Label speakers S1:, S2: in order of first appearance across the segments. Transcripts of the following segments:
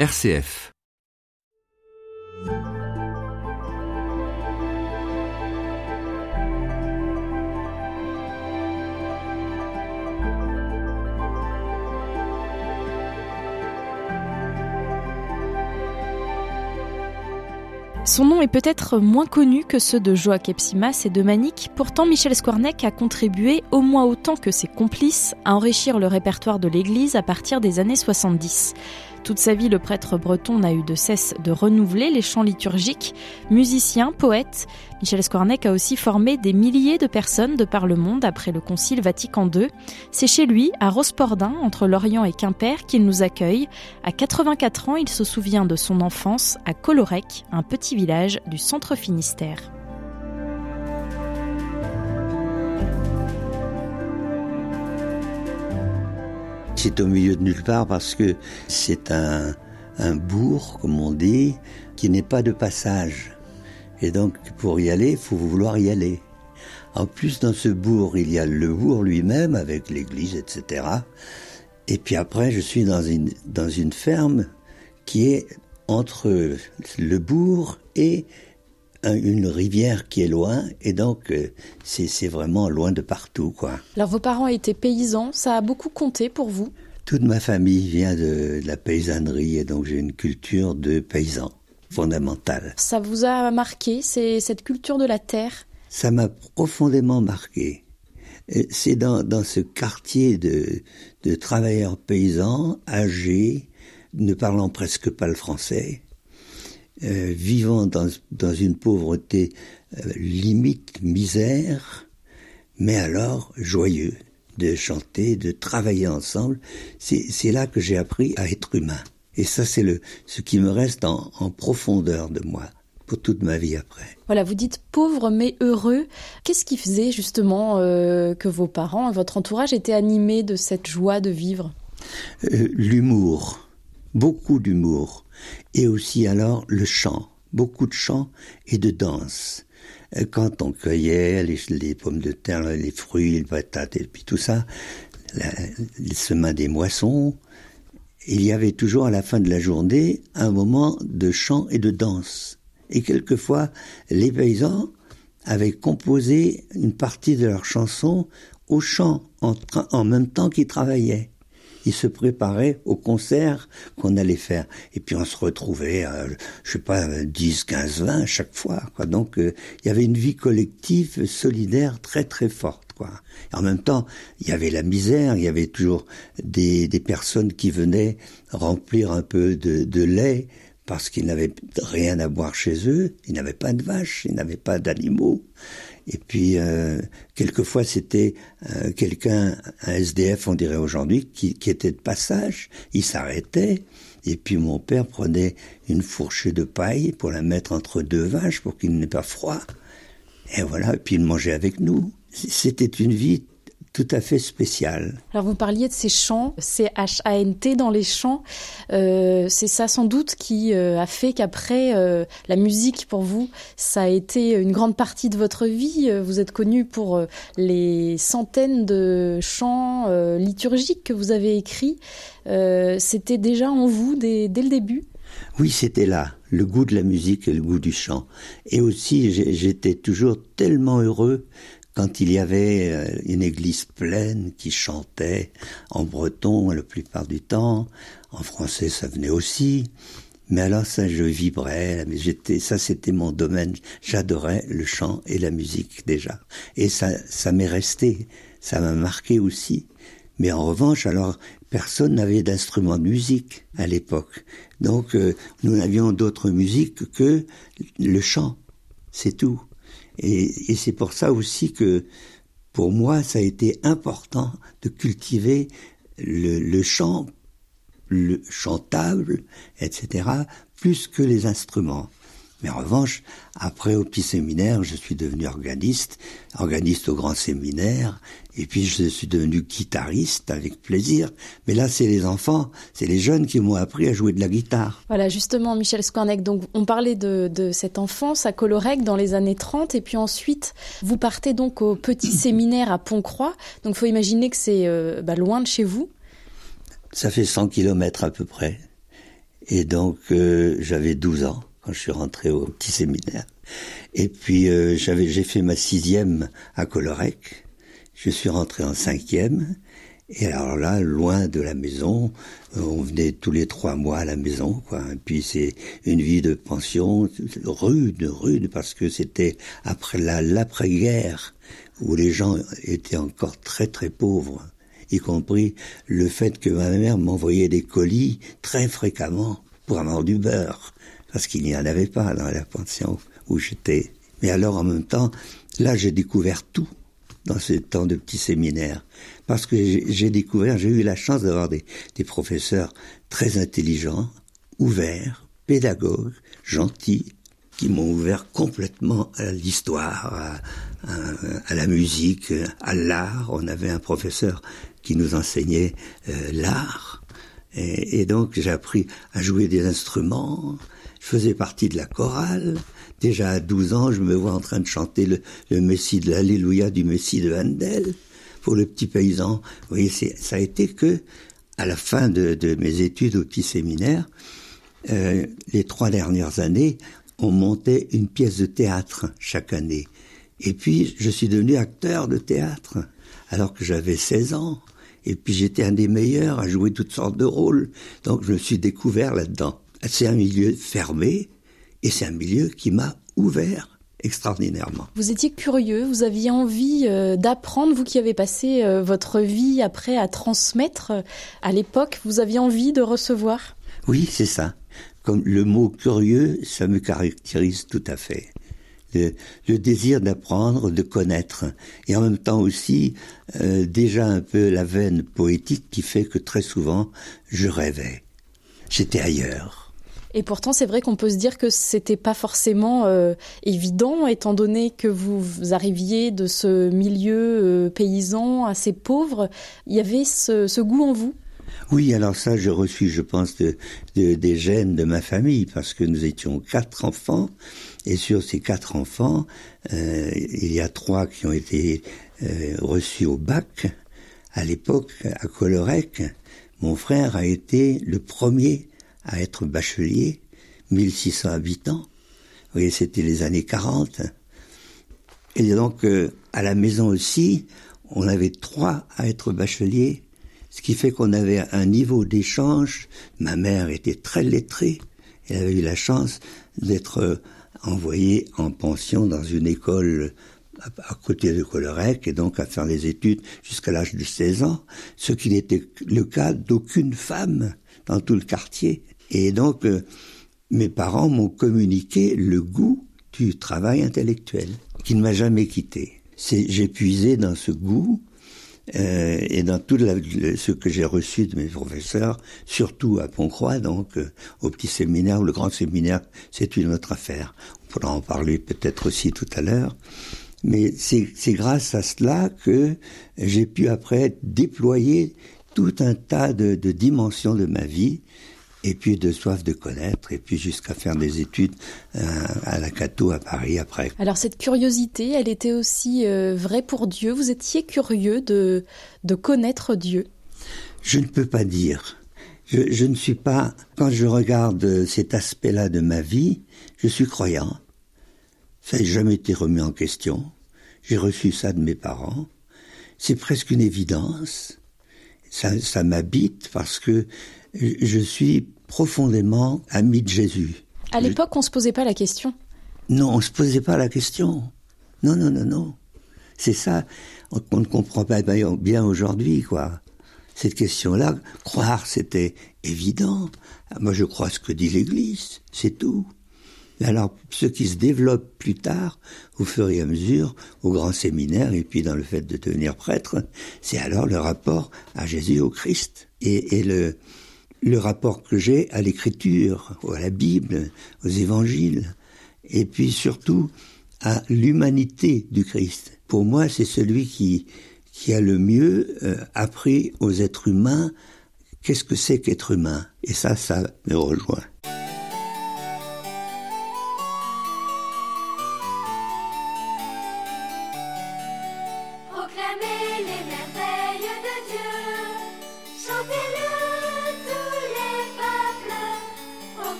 S1: RCF.
S2: Son nom est peut-être moins connu que ceux de Joachim Simas et de Manic. Pourtant, Michel Squarnec a contribué, au moins autant que ses complices, à enrichir le répertoire de l'Église à partir des années 70. Toute sa vie, le prêtre breton n'a eu de cesse de renouveler les chants liturgiques. Musicien, poète, Michel Squarnec a aussi formé des milliers de personnes de par le monde après le Concile Vatican II. C'est chez lui, à Rospordin, entre Lorient et Quimper, qu'il nous accueille. À 84 ans, il se souvient de son enfance à Collorec, un petit village du centre Finistère.
S3: C'est au milieu de nulle part parce que c'est un bourg, comme on dit, qui n'est pas de passage. Et donc, pour y aller, il faut vouloir y aller. En plus, dans ce bourg, il y a le bourg lui-même, avec l'église, etc. Et puis après, je suis dans une ferme qui est entre le bourg et une rivière qui est loin, et donc c'est vraiment loin de partout, quoi.
S2: Alors vos parents étaient paysans, ça a beaucoup compté pour vous ?
S3: Toute ma famille vient de la paysannerie, et donc j'ai une culture de paysan fondamentale.
S2: Ça vous a marqué, c'est cette culture de la terre ?
S3: Ça m'a profondément marqué. C'est dans ce quartier de travailleurs paysans, âgés, ne parlant presque pas le français, vivant dans une pauvreté limite misère, mais alors joyeux de chanter, de travailler ensemble. C'est là que j'ai appris à être humain. Et ça, c'est ce qui me reste en profondeur de moi pour toute ma vie après.
S2: Voilà, vous dites pauvre mais heureux. Qu'est-ce qui faisait justement que vos parents et votre entourage étaient animés de cette joie de vivre ?
S3: L'humour, beaucoup d'humour. Et aussi alors le chant, beaucoup de chant et de danse. Quand on cueillait les pommes de terre, les fruits, les patates et puis tout ça, le semin des moissons, il y avait toujours à la fin de la journée un moment de chant et de danse. Et quelquefois, les paysans avaient composé une partie de leur chanson au chant, en même temps qu'ils travaillaient. Ils se préparaient au concert qu'on allait faire. Et puis on se retrouvait, 10, 15, 20 à chaque fois, quoi. Donc il y avait une vie collective, solidaire, très très forte, quoi. Et en même temps, il y avait la misère, il y avait toujours des personnes qui venaient remplir un peu de lait parce qu'ils n'avaient rien à boire chez eux, ils n'avaient pas de vaches, ils n'avaient pas d'animaux. Et puis, quelquefois, c'était quelqu'un, un SDF, on dirait aujourd'hui, qui était de passage. Il s'arrêtait, et puis mon père prenait une fourchée de paille pour la mettre entre deux vaches pour qu'il n'ait pas froid. Et voilà, et puis il mangeait avec nous. C'était une vie tout à fait spécial.
S2: Alors vous parliez de ces chants, C-H-A-N-T dans les chants. C'est ça sans doute qui a fait qu'après, la musique pour vous, ça a été une grande partie de votre vie. Vous êtes connu pour les centaines de chants liturgiques que vous avez écrits. C'était déjà en vous dès le début ?
S3: Oui, c'était là, le goût de la musique et le goût du chant. Et aussi, j'étais toujours tellement heureux quand il y avait une église pleine qui chantait en breton la plupart du temps, en français ça venait aussi, mais alors ça je vibrais, ça c'était mon domaine, j'adorais le chant et la musique déjà, et ça m'est resté, ça m'a marqué aussi. Mais en revanche, alors personne n'avait d'instrument de musique à l'époque, donc nous n'avions d'autre musique que le chant, c'est tout. Et c'est pour ça aussi que, pour moi, ça a été important de cultiver le chant, le chantable, etc., plus que les instruments. Mais en revanche, après au petit séminaire, je suis devenu organiste au grand séminaire, et puis je suis devenu guitariste avec plaisir. Mais là, c'est les enfants, c'est les jeunes qui m'ont appris à jouer de la guitare.
S2: Voilà, justement, Michel Squarnec, donc on parlait de cette enfance à Collorec dans les années 30, et puis ensuite, vous partez donc au petit séminaire à Pont-Croix. Donc il faut imaginer que c'est loin de chez vous.
S3: Ça fait 100 kilomètres à peu près. Et donc, j'avais 12 ans quand je suis rentré au petit séminaire. Et puis, j'ai fait ma 6e à Colorec. Je suis rentré en 5e. Et alors là, loin de la maison, on venait tous les 3 mois à la maison, quoi. Et puis c'est une vie de pension rude, parce que c'était après l'après-guerre, où les gens étaient encore très très pauvres, y compris le fait que ma mère m'envoyait des colis très fréquemment pour avoir du beurre, parce qu'il n'y en avait pas dans la pension où j'étais. Mais alors en même temps, là j'ai découvert tout dans ce temps de petit séminaire, parce que j'ai eu la chance d'avoir des professeurs très intelligents, ouverts, pédagogues, gentils, qui m'ont ouvert complètement à l'histoire, à la musique, à l'art. On avait un professeur qui nous enseignait l'art, et donc j'ai appris à jouer des instruments. Je faisais partie de la chorale. Déjà à 12 ans, je me vois en train de chanter le Messie de l'Alléluia du Messie de Handel pour le petit paysan. Vous voyez, ça a été que à la fin de mes études au petit séminaire, les 3 dernières années, on montait une pièce de théâtre chaque année. Et puis, je suis devenu acteur de théâtre alors que j'avais 16 ans. Et puis, j'étais un des meilleurs à jouer toutes sortes de rôles. Donc, je me suis découvert là-dedans. C'est un milieu fermé et c'est un milieu qui m'a ouvert extraordinairement.
S2: Vous étiez curieux, vous aviez envie d'apprendre, vous qui avez passé votre vie après à transmettre. À l'époque, vous aviez envie de recevoir.
S3: Oui, c'est ça. Comme le mot curieux, ça me caractérise tout à fait. Le désir d'apprendre, de connaître, et en même temps aussi déjà un peu la veine poétique qui fait que très souvent je rêvais. J'étais ailleurs.
S2: Et pourtant, c'est vrai qu'on peut se dire que c'était pas forcément évident, étant donné que vous arriviez de ce milieu paysan assez pauvre. Il y avait ce goût en vous?
S3: Oui, alors ça, j'ai reçu, je pense, des gènes de ma famille, parce que nous étions 4 enfants, et sur ces 4 enfants, il y a 3 qui ont été reçus au bac. À l'époque, à Colorec, mon frère a été le premier à être bachelier, 1600 habitants. Vous voyez, c'était les années 40. Et donc, à la maison aussi, on avait 3 à être bacheliers, ce qui fait qu'on avait un niveau d'échange. Ma mère était très lettrée. Elle avait eu la chance d'être envoyée en pension dans une école à côté de Colorec, et donc à faire des études jusqu'à l'âge de 16 ans, ce qui n'était le cas d'aucune femme dans tout le quartier. Et donc, mes parents m'ont communiqué le goût du travail intellectuel, qui ne m'a jamais quitté. J'ai puisé dans ce goût et dans tout ce que j'ai reçu de mes professeurs, surtout à Pont-Croix, donc au petit séminaire ou le grand séminaire, c'est une autre affaire. On pourra en parler peut-être aussi tout à l'heure. Mais c'est grâce à cela que j'ai pu après déployer tout un tas de dimensions de ma vie, et puis de soif de connaître, et puis jusqu'à faire des études à la Cato à Paris après.
S2: Alors cette curiosité, elle était aussi vraie pour Dieu. Vous étiez curieux de connaître Dieu?
S3: Je ne peux pas dire. Je ne suis pas... Quand je regarde cet aspect-là de ma vie, je suis croyant. Ça n'a jamais été remis en question. J'ai reçu ça de mes parents. C'est presque une évidence. Ça m'habite parce que je suis profondément ami de Jésus.
S2: À l'époque, on ne se posait pas la question?
S3: Non, on ne se posait pas la question. Non. C'est ça qu'on ne comprend pas bien aujourd'hui, quoi. Cette question-là, croire, c'était évident. Moi, je crois ce que dit l'Église, c'est tout. Alors, ce qui se développe plus tard, au fur et à mesure, au grand séminaire, et puis dans le fait de devenir prêtre, c'est alors le rapport à Jésus, au Christ. Et le rapport que j'ai à l'écriture, à la Bible, aux évangiles, et puis surtout à l'humanité du Christ. Pour moi, c'est celui qui a le mieux appris aux êtres humains qu'est-ce que c'est qu'être humain. Et ça me rejoint.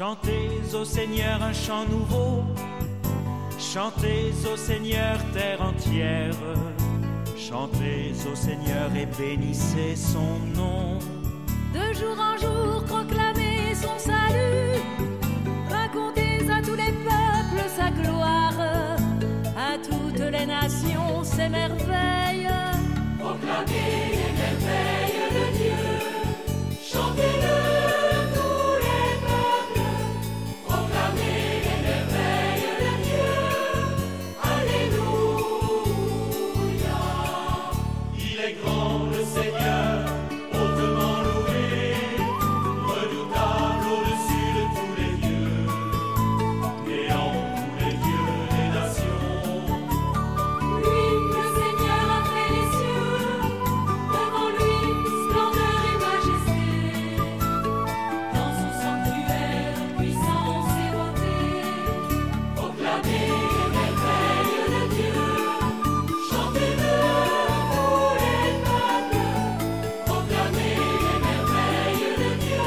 S1: Chantez au Seigneur un chant nouveau, chantez au Seigneur terre entière, chantez au Seigneur et bénissez son nom.
S4: De jour en jour proclamez son salut, racontez à tous les peuples sa gloire, à toutes les nations ses merveilles. Proclamez les merveilles de Dieu, chantez-le tous les peuples, proclamez les merveilles de Dieu, alléluia.
S1: Il est grand le Seigneur, hautement loué, redoutable au-dessus de tous les dieux, néant tous les dieux des nations.
S4: Lui, le Seigneur a fait les cieux, devant lui, splendeur et majesté. Dans son sanctuaire, puissance et beauté, proclamez les merveilles de Dieu. Chantez-le tous les peuples, proclamez les merveilles de Dieu.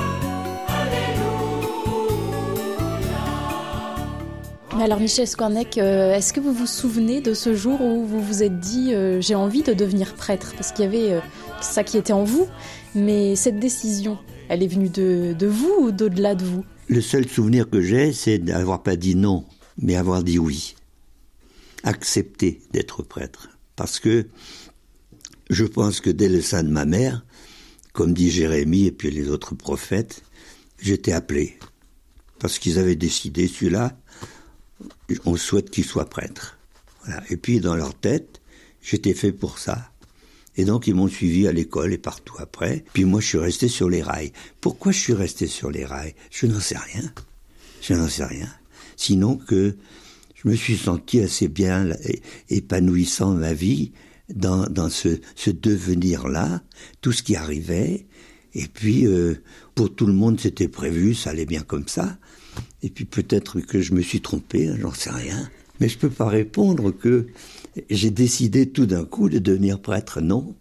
S4: Alléluia.
S2: Mais alors Michel Skwarnek, est-ce que vous vous souvenez de ce jour où vous vous êtes dit j'ai envie de devenir prêtre? Parce qu'il y avait ça qui était en vous, mais cette décision, elle est venue de vous ou d'au-delà de vous?
S3: Le seul souvenir que j'ai, c'est d'avoir pas dit non, mais avoir dit oui. Accepter d'être prêtre. Parce que je pense que dès le sein de ma mère, comme dit Jérémie et puis les autres prophètes, j'étais appelé. Parce qu'ils avaient décidé, celui-là, on souhaite qu'il soit prêtre. Voilà. Et puis dans leur tête, j'étais fait pour ça. Et donc ils m'ont suivi à l'école et partout après. Puis moi je suis resté sur les rails. Pourquoi je suis resté sur les rails? Je n'en sais rien. Je n'en sais rien. Sinon que je me suis senti assez bien épanouissant ma vie dans ce devenir-là, tout ce qui arrivait. Et puis pour tout le monde c'était prévu, ça allait bien comme ça. Et puis peut-être que je me suis trompé, j'en sais rien. Mais je peux pas répondre que j'ai décidé tout d'un coup de devenir prêtre. Non,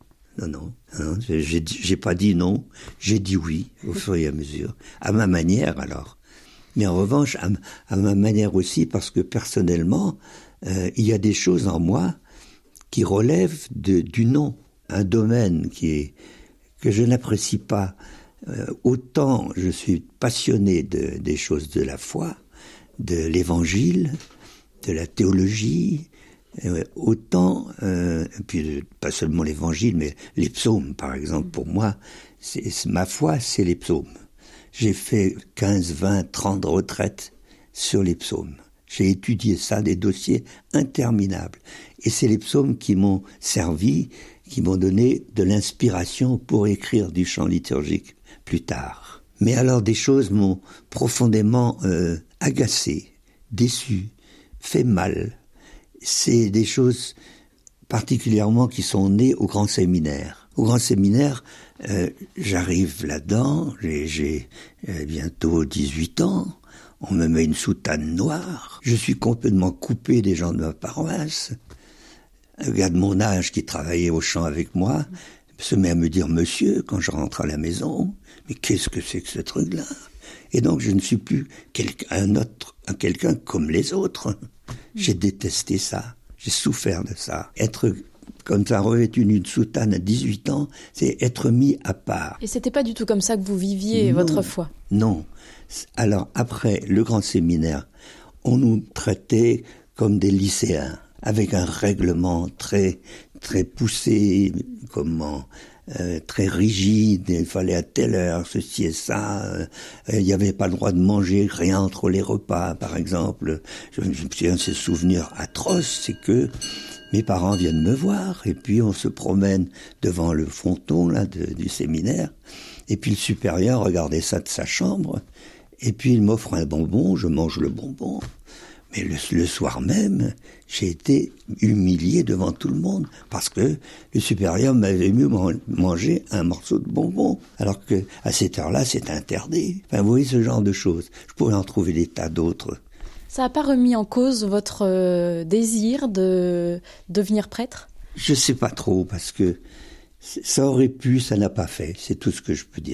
S3: j'ai pas dit non, j'ai dit oui au fur et à mesure, à ma manière alors. Mais en revanche, à ma manière aussi, parce que personnellement, il y a des choses en moi qui relèvent du non, un domaine que je n'apprécie pas. Autant je suis passionné des choses de la foi, de l'évangile, de la théologie, autant, puis pas seulement l'évangile, mais les psaumes, par exemple, pour moi, ma foi, c'est les psaumes. J'ai fait 15, 20, 30 retraites sur les psaumes. J'ai étudié ça, des dossiers interminables. Et c'est les psaumes qui m'ont servi, qui m'ont donné de l'inspiration pour écrire du chant liturgique plus tard. Mais alors des choses m'ont profondément agacé, déçu, fait mal. C'est des choses particulièrement qui sont nées au grand séminaire. Au grand séminaire, j'arrive là-dedans, j'ai bientôt 18 ans, on me met une soutane noire, je suis complètement coupé des gens de ma paroisse. Un gars de mon âge qui travaillait au champ avec moi se met à me dire « Monsieur » quand je rentre à la maison. Mais qu'est-ce que c'est que ce truc-là? Et donc je ne suis plus quelqu'un comme les autres. J'ai détesté ça, j'ai souffert de ça. Être comme ça revêtu d'une soutane à 18 ans, c'est être mis à part.
S2: Et c'était pas du tout comme ça que vous viviez votre foi?
S3: Non. Alors après le grand séminaire, on nous traitait comme des lycéens, avec un règlement très très poussé, très rigide, il fallait à telle heure, ceci et ça, il n'y avait pas le droit de manger rien entre les repas, par exemple. Je me souviens de ces souvenirs atroces, c'est que mes parents viennent me voir, et puis on se promène devant le fronton là du séminaire, et puis le supérieur regardait ça de sa chambre, et puis il m'offre un bonbon, je mange le bonbon. Mais le soir même, j'ai été humilié devant tout le monde parce que le supérieur m'avait mis manger un morceau de bonbon, alors que à cette heure-là, c'est interdit. Enfin, vous voyez ce genre de choses. Je pourrais en trouver des tas d'autres.
S2: Ça n'a pas remis en cause votre désir de devenir prêtre?
S3: Je sais pas trop, parce que ça aurait pu, ça n'a pas fait. C'est tout ce que je peux dire.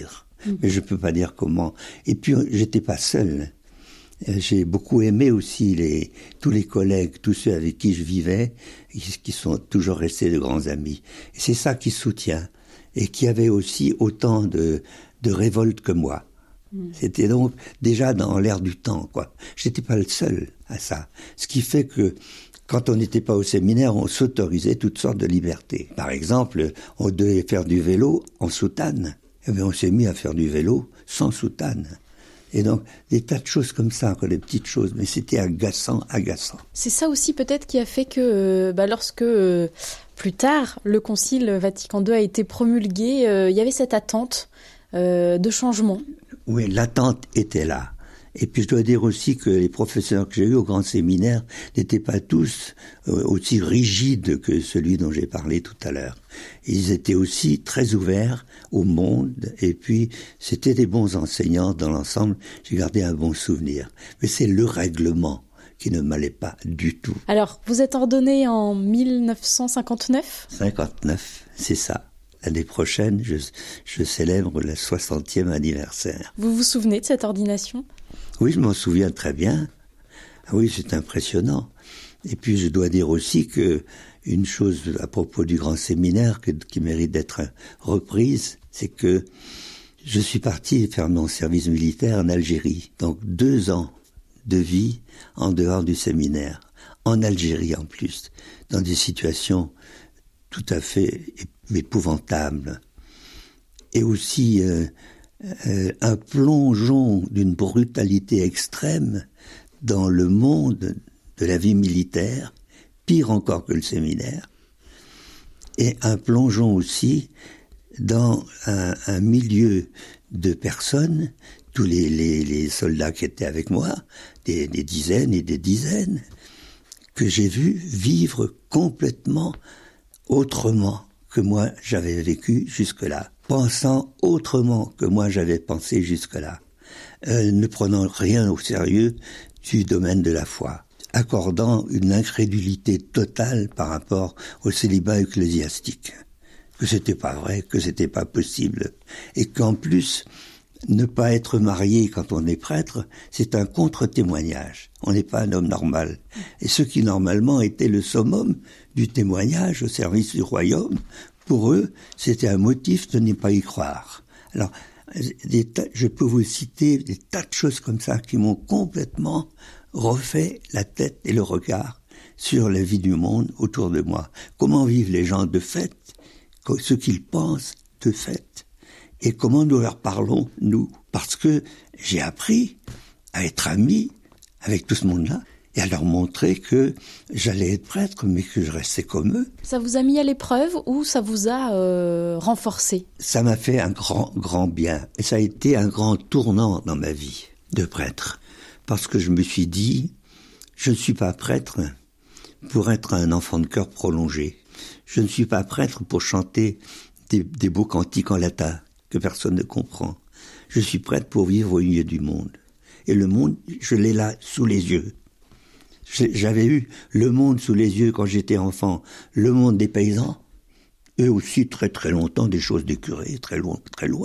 S3: mais je peux pas dire comment. Et puis, j'étais pas seul. J'ai beaucoup aimé aussi tous les collègues, tous ceux avec qui je vivais, qui sont toujours restés de grands amis. Et c'est ça qui soutient. Et qui avait aussi autant de révolte que moi. C'était donc déjà dans l'air du temps, quoi. J'étais pas le seul à ça. Ce qui fait que, quand on n'était pas au séminaire, on s'autorisait toutes sortes de libertés. Par exemple, on devait faire du vélo en soutane. Et bien, on s'est mis à faire du vélo sans soutane. Et donc, des tas de choses comme ça, encore des petites choses, mais c'était agaçant.
S2: C'est ça aussi peut-être qui a fait que lorsque, plus tard, le Concile Vatican II a été promulgué, il y avait cette attente de changement.
S3: Oui, l'attente était là. Et puis je dois dire aussi que les professeurs que j'ai eus au grand séminaire n'étaient pas tous aussi rigides que celui dont j'ai parlé tout à l'heure. Ils étaient aussi très ouverts au monde, et puis c'était des bons enseignants dans l'ensemble. J'ai gardé un bon souvenir. Mais c'est le règlement qui ne m'allait pas du tout.
S2: Alors, vous êtes ordonné en 1959 ?
S3: 59, c'est ça. L'année prochaine, je célèbre le 60e anniversaire.
S2: Vous vous souvenez de cette ordination ?
S3: Oui, je m'en souviens très bien. Ah oui, c'est impressionnant. Et puis, je dois dire aussi que une chose à propos du grand séminaire qui mérite d'être reprise, c'est que je suis parti faire mon service militaire en Algérie. Donc 2 ans de vie en dehors du séminaire, en Algérie en plus, dans des situations tout à fait épouvantables. Et aussi un plongeon d'une brutalité extrême dans le monde de la vie militaire, pire encore que le séminaire, et un plongeon aussi dans un milieu de personnes, tous les soldats qui étaient avec moi, des dizaines et des dizaines, que j'ai vu vivre complètement autrement que moi j'avais vécu jusque-là, pensant autrement que moi j'avais pensé jusque-là, ne prenant rien au sérieux du domaine de la foi, accordant une incrédulité totale par rapport au célibat ecclésiastique, que c'était pas vrai, que c'était pas possible, et qu'en plus, ne pas être marié quand on est prêtre, c'est un contre-témoignage. On n'est pas un homme normal. Et ce qui normalement était le summum du témoignage au service du royaume, pour eux, c'était un motif de ne pas y croire. Alors, je peux vous citer des tas de choses comme ça qui m'ont complètement refait la tête et le regard sur la vie du monde autour de moi. Comment vivent les gens de fait, ce qu'ils pensent de fait, et comment nous leur parlons, nous. Parce que j'ai appris à être ami avec tout ce monde-là, et à leur montrer que j'allais être prêtre, mais que je restais comme eux.
S2: Ça vous a mis à l'épreuve ou ça vous a renforcé ?
S3: Ça m'a fait un grand bien. Et ça a été un grand tournant dans ma vie de prêtre. Parce que je me suis dit, je ne suis pas prêtre pour être un enfant de chœur prolongé. Je ne suis pas prêtre pour chanter des beaux cantiques en latin que personne ne comprend. Je suis prêtre pour vivre au milieu du monde. Et le monde, je l'ai là, sous les yeux. J'avais eu le monde sous les yeux quand j'étais enfant, le monde des paysans, eux aussi très très longtemps, des choses des curés, très loin.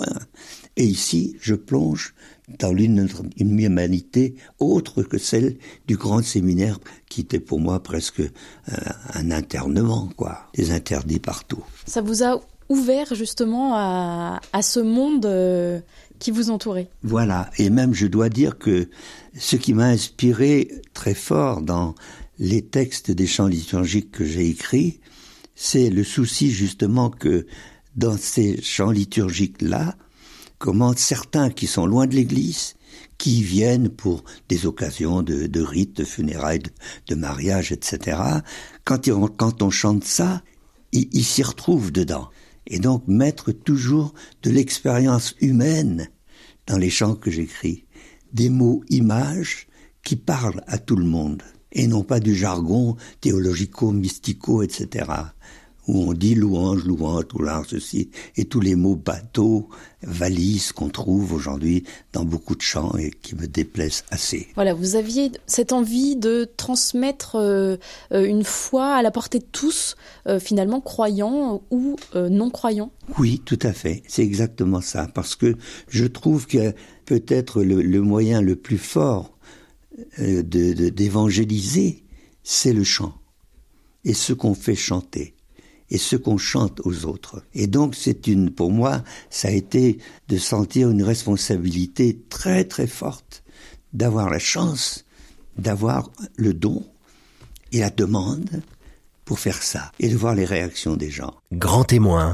S3: Et ici, je plonge dans une humanité autre que celle du grand séminaire, qui était pour moi presque un internement, quoi, des interdits partout.
S2: Ça vous a ouvert justement à ce monde qui vous entourait.
S3: Voilà, et même je dois dire que ce qui m'a inspiré très fort dans les textes des chants liturgiques que j'ai écrits, c'est le souci justement que dans ces chants liturgiques-là, comment certains qui sont loin de l'Église, qui viennent pour des occasions de rites, de funérailles, de mariage, etc., quand on chante ça, ils s'y retrouvent dedans. Et donc mettre toujours de l'expérience humaine dans les chants que j'écris, des mots images qui parlent à tout le monde, et non pas du jargon théologico, mystico, etc., où on dit louange, louange, tout l'art, ceci, et tous les mots bateau, valise qu'on trouve aujourd'hui dans beaucoup de chants et qui me déplaisent assez.
S2: Voilà, vous aviez cette envie de transmettre une foi à la portée de tous, finalement croyants ou non-croyants.
S3: Oui, tout à fait, c'est exactement ça, parce que je trouve que peut-être le moyen le plus fort d'évangéliser, c'est le chant, et ce qu'on fait chanter. Et ce qu'on chante aux autres. Et donc pour moi, ça a été de sentir une responsabilité très très forte, d'avoir la chance, d'avoir le don et la demande pour faire ça, et de voir les réactions des gens.
S5: Grand témoin,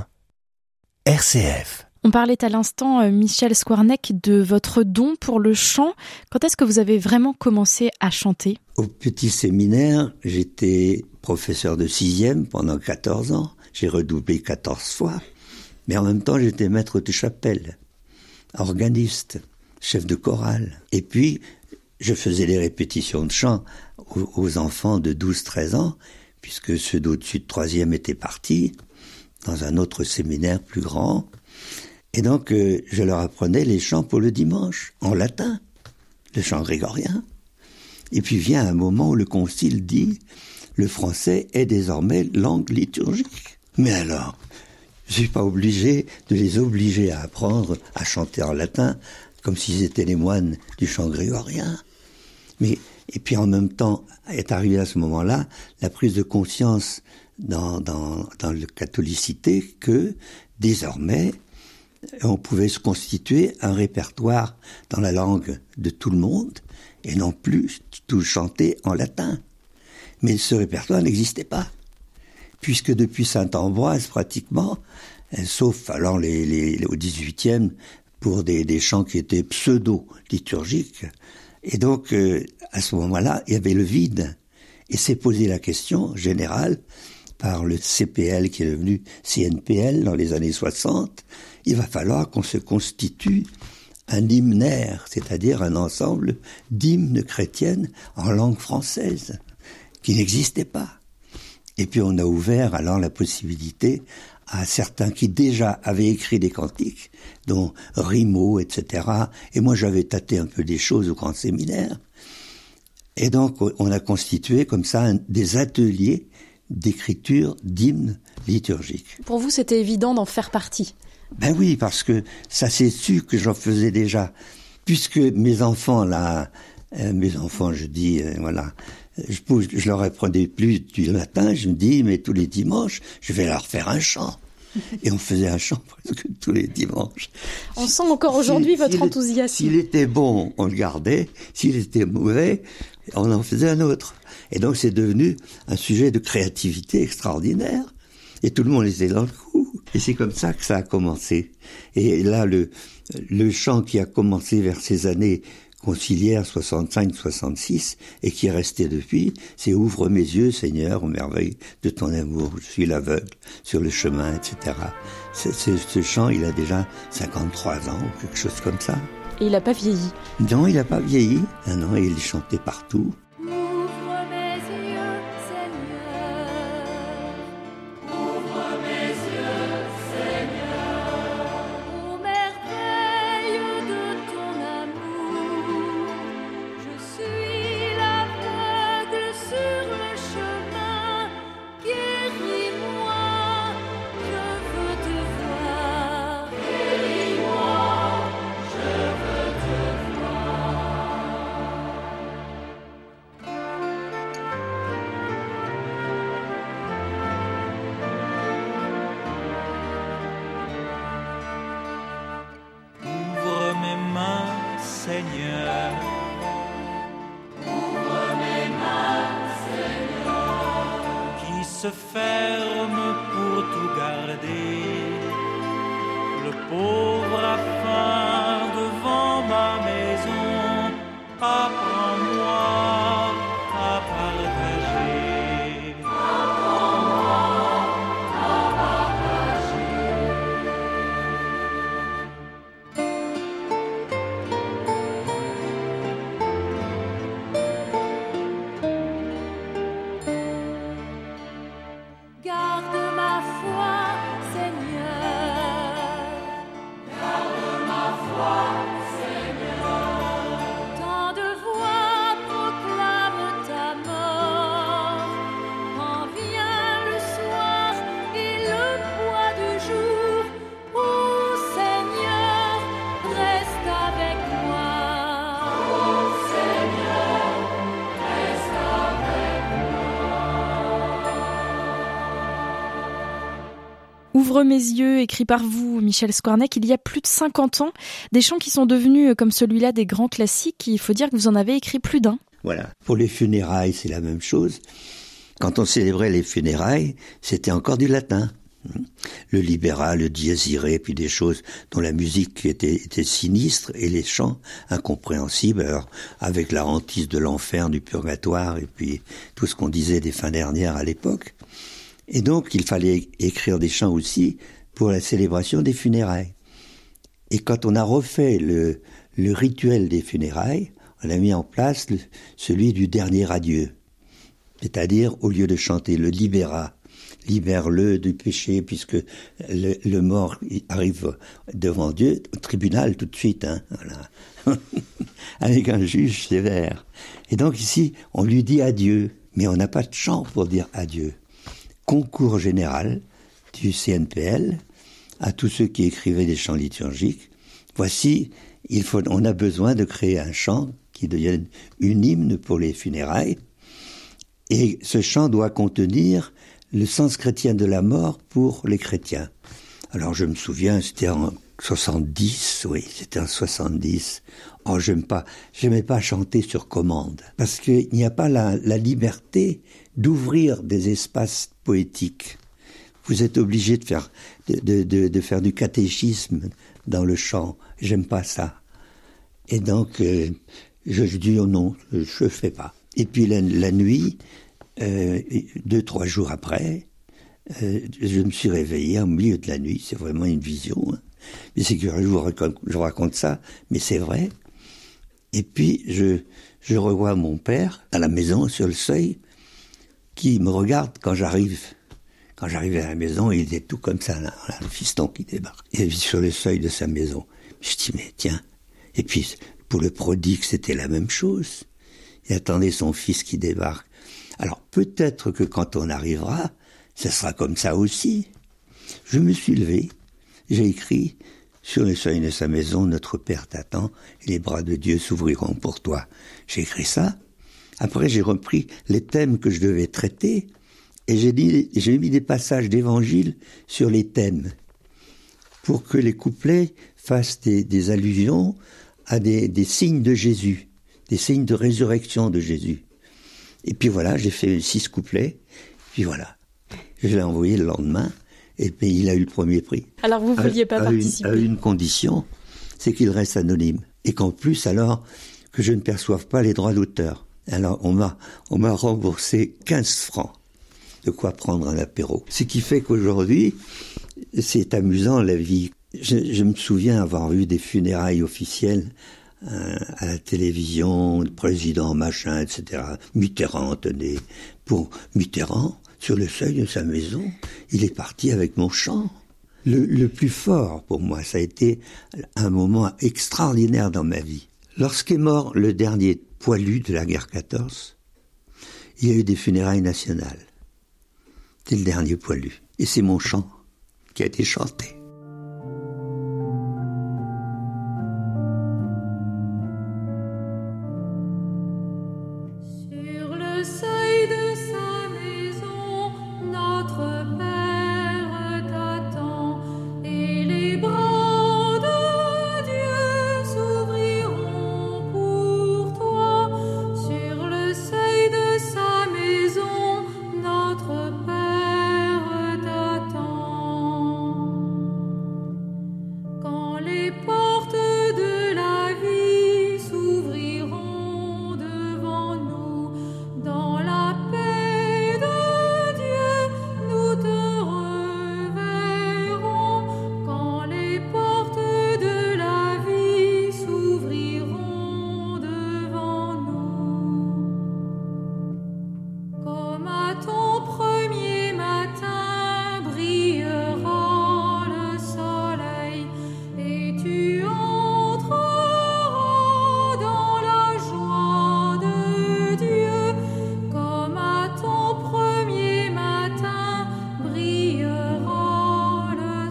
S5: RCF.
S2: On parlait à l'instant, Michel Skwarnek, de votre don pour le chant. Quand est-ce que vous avez vraiment commencé à chanter ?
S3: Au petit séminaire, j'étais professeur de 6e pendant 14 ans. J'ai redoublé 14 fois. Mais en même temps, j'étais maître de chapelle, organiste, chef de chorale. Et puis, je faisais des répétitions de chant aux enfants de 12-13 ans, puisque ceux d'au-dessus de 3e étaient partis dans un autre séminaire plus grand. Et donc, je leur apprenais les chants pour le dimanche, en latin, le chant grégorien. Et puis vient un moment où le concile dit « Le français est désormais langue liturgique ». Mais alors, je suis pas obligé de les obliger à apprendre à chanter en latin, comme s'ils étaient les moines du chant grégorien. Et puis en même temps, est arrivé à ce moment-là la prise de conscience dans la catholicité que, désormais, on pouvait se constituer un répertoire dans la langue de tout le monde et non plus tout chanter en latin. Mais ce répertoire n'existait pas, puisque depuis Saint-Ambroise pratiquement, sauf alors au XVIIIe pour des chants qui étaient pseudo-liturgiques. Et donc à ce moment-là, il y avait le vide. Et s'est posé la question générale par le CPL qui est devenu CNPL dans les années 60, il va falloir qu'on se constitue un hymnaire, c'est-à-dire un ensemble d'hymnes chrétiennes en langue française, qui n'existait pas. Et puis on a ouvert alors la possibilité à certains qui déjà avaient écrit des cantiques, dont Rimaud, etc. Et moi j'avais tâté un peu des choses au grand séminaire. Et donc on a constitué comme ça des ateliers d'écriture d'hymnes liturgiques.
S2: Pour vous, c'était évident d'en faire partie ?
S3: Ben oui, parce que ça s'est su que j'en faisais déjà. Puisque mes enfants, je dis, voilà, je leur apprenais plus du latin, je me dis, mais tous les dimanches, je vais leur faire un chant. Et on faisait un chant presque tous les dimanches.
S2: On sent encore aujourd'hui votre enthousiasme.
S3: S'il était bon, on le gardait. S'il était mauvais, on en faisait un autre. Et donc c'est devenu un sujet de créativité extraordinaire. Et tout le monde était dans le coup. Et c'est comme ça que ça a commencé. Et là, le chant qui a commencé vers ces années conciliaires 65-66 et qui est resté depuis, c'est « Ouvre mes yeux, Seigneur, aux merveilles de ton amour. Je suis l'aveugle sur le chemin, etc. » Ce chant, il a déjà 53 ans ou quelque chose comme ça.
S2: Et il n'a pas vieilli.
S3: Non, il n'a pas vieilli. Ah non, il est chanté partout.
S4: Ouvre mes yeux, Seigneur. Ouvre mes yeux, Seigneur. Aux merveilles de ton amour. Je suis l'aveugle sur le chemin. Guéris-moi, je veux te voir. Guéris-moi, je veux te voir.
S1: Ouvre mes mains, Seigneur.
S4: Ouvre mes mains, Seigneur.
S1: Qui se ferment pour tout garder. Le pauvre a faim devant ma maison. Apprends-moi à partager.
S4: Garde ma
S2: Ouvre mes yeux, écrit par vous, Michel Skwarneck, il y a plus de 50 ans. Des chants qui sont devenus, comme celui-là, des grands classiques. Il faut dire que vous en avez écrit plus d'un.
S3: Voilà. Pour les funérailles, c'est la même chose. Quand on célébrait les funérailles, c'était encore du latin. Le libera, le dies irae, puis des choses dont la musique était sinistre et les chants incompréhensibles, alors avec la hantise de l'enfer, du purgatoire, et puis tout ce qu'on disait des fins dernières à l'époque. Et donc, il fallait écrire des chants aussi pour la célébration des funérailles. Et quand on a refait le rituel des funérailles, on a mis en place celui du dernier adieu. C'est-à-dire, au lieu de chanter le libera, libère-le du péché, puisque le mort arrive devant Dieu, au tribunal tout de suite, voilà. Avec un juge sévère. Et donc ici, on lui dit adieu, mais on n'a pas de chant pour dire adieu. Concours général du CNPL à tous ceux qui écrivaient des chants liturgiques. Voici, on a besoin de créer un chant qui devienne une hymne pour les funérailles. Et ce chant doit contenir le sens chrétien de la mort pour les chrétiens. Alors je me souviens, c'était en 70, oui, c'était en 70. Oh, j'aimais pas chanter sur commande, parce qu'il n'y a pas la liberté d'ouvrir des espaces poétiques. Vous êtes obligé de faire du catéchisme dans le chant. J'aime pas ça. Et donc, je dis oh non, je fais pas. Et puis la nuit, 2-3 jours après, je me suis réveillé au milieu de la nuit. C'est vraiment une vision. Hein. Mais c'est que je vous raconte ça, mais c'est vrai. Et puis, je revois mon père à la maison, sur le seuil, qui me regarde quand j'arrive. Quand j'arrivais à la maison, il était tout comme ça, là, le fiston qui débarque. Il est sur le seuil de sa maison. Je dis, mais tiens. Et puis, pour le prodigue, c'était la même chose. Il attendait son fils qui débarque. Alors, peut-être que quand on arrivera, ça sera comme ça aussi. Je me suis levé, j'ai écrit, sur le seuil de sa maison, notre Père t'attend, et les bras de Dieu s'ouvriront pour toi. J'ai écrit ça. Après, j'ai repris les thèmes que je devais traiter, et j'ai mis des passages d'évangile sur les thèmes, pour que les couplets fassent des allusions à des signes de Jésus, des signes de résurrection de Jésus. Et puis voilà, j'ai fait 6 couplets, puis voilà. Je l'ai envoyé le lendemain, et puis il a eu le premier prix.
S2: Alors vous ne vouliez pas participer?
S3: À une condition, c'est qu'il reste anonyme. Et qu'en plus, alors, que je ne perçoive pas les droits d'auteur. Alors, on m'a remboursé 15 francs. De quoi prendre un apéro. Ce qui fait qu'aujourd'hui, c'est amusant la vie. Je me souviens avoir vu des funérailles officielles à la télévision, le président machin, etc. Mitterrand, tenez. Pour Mitterrand, sur le seuil de sa maison, il est parti avec mon chant. Le plus fort pour moi, ça a été un moment extraordinaire dans ma vie. Lorsqu'est mort le dernier poilu de la guerre 14, il y a eu des funérailles nationales. C'est le dernier poilu. Et c'est mon chant qui a été chanté.
S4: Sur le seuil de sa maison, notre Père t'attend, et les bras de Dieu s'ouvriront pour toi. Sur le seuil de sa maison, notre Père t'attend. Quand les portes de la vie s'ouvriront devant nous, dans la paix de Dieu, nous te reverrons. Quand les portes de la vie s'ouvriront devant nous, comme à ton premier matin brillera le soleil, et tu entreras dans la joie de Dieu. Comme à ton premier matin brillera le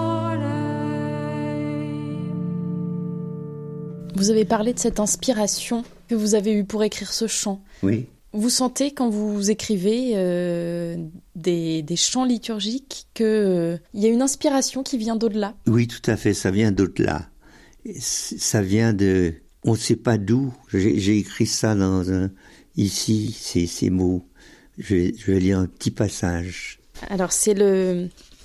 S4: soleil.
S2: Vous avez parlé de cette inspiration que vous avez eue pour écrire ce chant.
S3: Oui.
S2: Vous sentez quand vous écrivez des chants liturgiques qu'il y a une inspiration qui vient d'au-delà?
S3: Oui, tout à fait, ça vient d'au-delà. Ça vient de... On ne sait pas d'où. J'ai écrit ça ici, ces mots. Je vais lire un petit passage.
S2: Alors, c'est le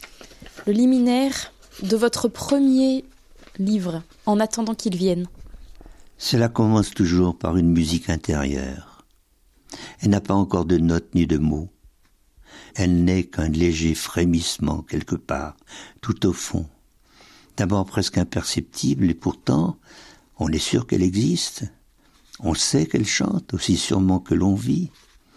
S2: liminaire de votre premier livre, En attendant qu'il vienne.
S3: Cela commence toujours par une musique intérieure. Elle n'a pas encore de notes ni de mots. Elle n'est qu'un léger frémissement quelque part, tout au fond. D'abord presque imperceptible, et pourtant, on est sûr qu'elle existe. On sait qu'elle chante, aussi sûrement que l'on vit.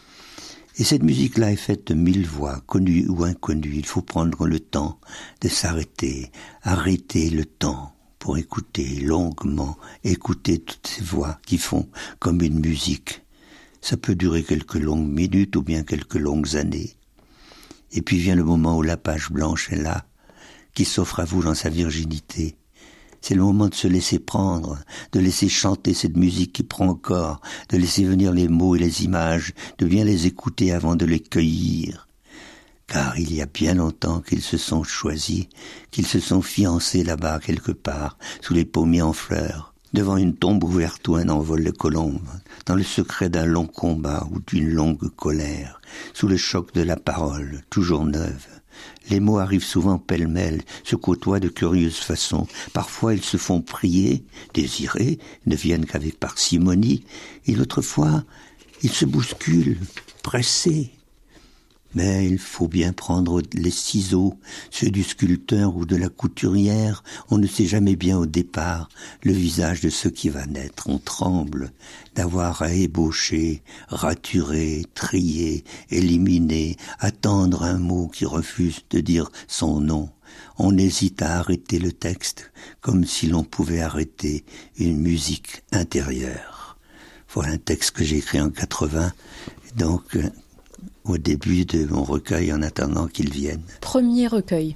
S3: Et cette musique-là est faite de 1000 voix, connues ou inconnues. Il faut prendre le temps de s'arrêter, arrêter le temps pour écouter longuement, écouter toutes ces voix qui font comme une musique. Ça peut durer quelques longues minutes ou bien quelques longues années. Et puis vient le moment où la page blanche est là, qui s'offre à vous dans sa virginité. C'est le moment de se laisser prendre, de laisser chanter cette musique qui prend corps, de laisser venir les mots et les images, de bien les écouter avant de les cueillir. Car il y a bien longtemps qu'ils se sont choisis, qu'ils se sont fiancés là-bas quelque part, sous les pommiers en fleurs, devant une tombe ouverte ou un envol de colombes, dans le secret d'un long combat ou d'une longue colère, sous le choc de la parole, toujours neuve. Les mots arrivent souvent pêle-mêle, se côtoient de curieuses façons. Parfois ils se font prier, désirer, ne viennent qu'avec parcimonie, et l'autre fois ils se bousculent, pressés. Mais il faut bien prendre les ciseaux, ceux du sculpteur ou de la couturière. On ne sait jamais bien au départ le visage de ce qui va naître. On tremble d'avoir à ébaucher, raturer, trier, éliminer, attendre un mot qui refuse de dire son nom. On hésite à arrêter le texte comme si l'on pouvait arrêter une musique intérieure. Voilà un texte que j'ai écrit en 80, donc... au début de mon recueil En attendant qu'il vienne.
S2: Premier recueil,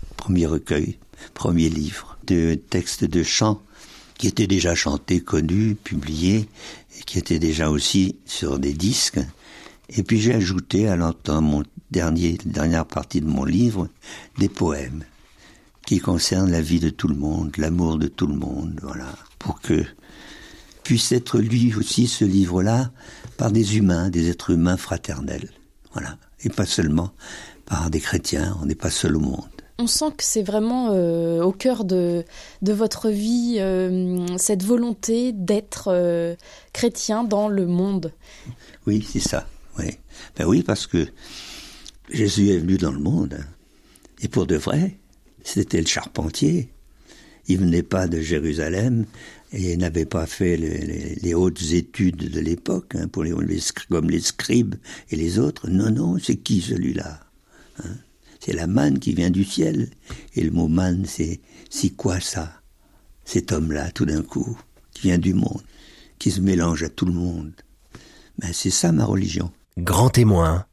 S3: premier livre de textes de chants qui étaient déjà chantés, connus, publiés, et qui étaient déjà aussi sur des disques. Et puis j'ai ajouté, alors dans mon dernière partie de mon livre, des poèmes qui concernent la vie de tout le monde, l'amour de tout le monde, voilà, pour que puisse être lu aussi ce livre-là par des humains, des êtres humains fraternels. Voilà, et pas seulement par des chrétiens, on n'est pas seul au monde.
S2: On sent que c'est vraiment au cœur de votre vie, cette volonté d'être chrétien dans le monde.
S3: Oui, c'est ça, oui. Ben oui, parce que Jésus est venu dans le monde, hein. Et pour de vrai, c'était le charpentier. Il venait pas de Jérusalem et n'avait pas fait les hautes études de l'époque, hein, comme les scribes et les autres. Non, c'est qui celui-là, hein? C'est la manne qui vient du ciel. Et le mot manne, c'est quoi ça? Cet homme-là, tout d'un coup, qui vient du monde, qui se mélange à tout le monde. Ben, c'est ça ma religion.
S5: Grand témoin,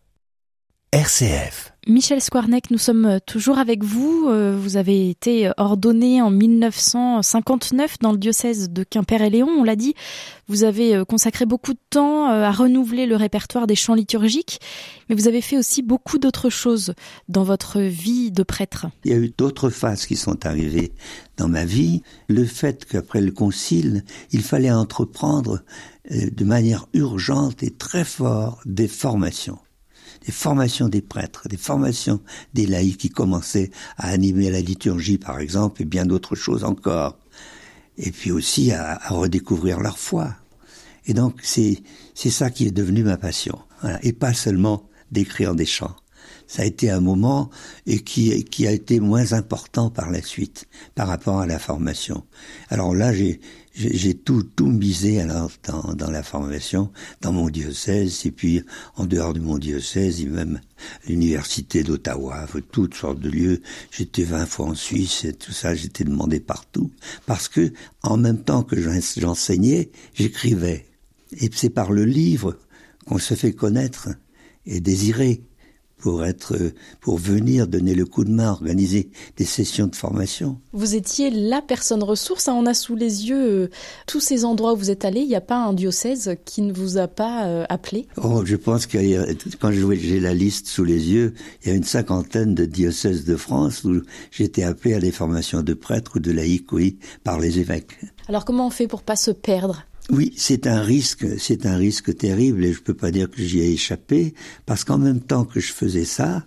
S5: RCF.
S2: Michel Squarnec, nous sommes toujours avec vous. Vous avez été ordonné en 1959 dans le diocèse de Quimper-et-Léon, on l'a dit. Vous avez consacré beaucoup de temps à renouveler le répertoire des chants liturgiques, mais vous avez fait aussi beaucoup d'autres choses dans votre vie de prêtre.
S3: Il y a eu d'autres phases qui sont arrivées dans ma vie. Le fait qu'après le concile, il fallait entreprendre de manière urgente et très forte des formations des prêtres, des formations des laïcs qui commençaient à animer la liturgie, par exemple, et bien d'autres choses encore. Et puis aussi à redécouvrir leur foi. Et donc, c'est ça qui est devenu ma passion. Voilà. Et pas seulement d'écrire des chants. Ça a été un moment et qui a été moins important par la suite, par rapport à la formation. Alors là, j'ai tout misé alors dans la formation, dans mon diocèse, et puis en dehors de mon diocèse, et même l'université d'Ottawa, toutes sortes de lieux. J'étais 20 fois en Suisse, et tout ça, j'étais demandé partout. Parce que, en même temps que j'enseignais, j'écrivais. Et c'est par le livre qu'on se fait connaître et désirer pour venir donner le coup de main, organiser des sessions de formation.
S2: Vous étiez la personne ressource. On a sous les yeux tous ces endroits où vous êtes allé. Il n'y a pas un diocèse qui ne vous a pas appelé?
S3: Oh, je pense que quand j'ai la liste sous les yeux, il y a une 50aine de diocèses de France où j'étais appelé à des formations de prêtres ou de laïcs, oui, par les évêques.
S2: Alors comment on fait pour pas se perdre?
S3: Oui, c'est un risque terrible et je peux pas dire que j'y ai échappé parce qu'en même temps que je faisais ça,